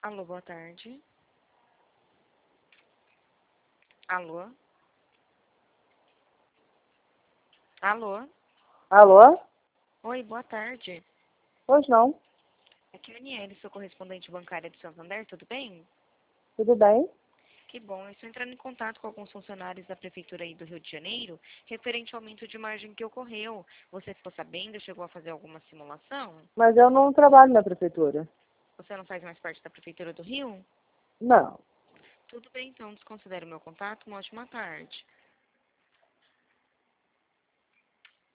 Alô, boa tarde. Alô? Alô? Alô? Oi, boa tarde. Pois não. Aqui é a Aniele, sou correspondente bancária de Santander, tudo bem? Tudo bem? Que bom, eu estou entrando em contato com alguns funcionários da Prefeitura aí do Rio de Janeiro, referente ao aumento de margem que ocorreu. Você ficou sabendo, chegou a fazer alguma simulação? Mas eu não trabalho na prefeitura. Você não faz mais parte da Prefeitura do Rio? Não. Tudo bem, então, desconsidere o meu contato, uma ótima tarde.